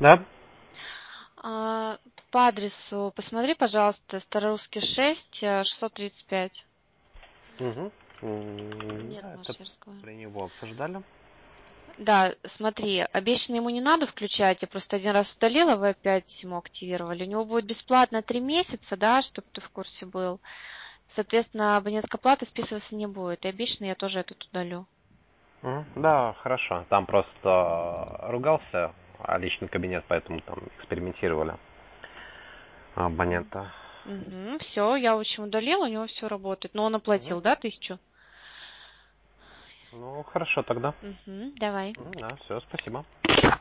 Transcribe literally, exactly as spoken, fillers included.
Да? А, по адресу посмотри, пожалуйста, Старорусский шесть, э, шестьсот тридцать пять. Угу. М, Нет, Да, может, это я разговариваю. при него обсуждали. Да, смотри, обещанный ему не надо включать, я просто один раз удалила, вы опять ему активировали. У него будет бесплатно три месяца, да, чтобы ты в курсе был. Соответственно, абонентская плата списываться не будет. И обещанный я тоже этот удалю. Мгм. Да, хорошо. Там просто ругался, а личный кабинет, поэтому там экспериментировали абонента. Угу, все, я, в общем, удалила, у него все работает. Но он Мгм. оплатил, да, тысячу? Ну, хорошо тогда. Угу, давай. Мгм, Да, все, спасибо.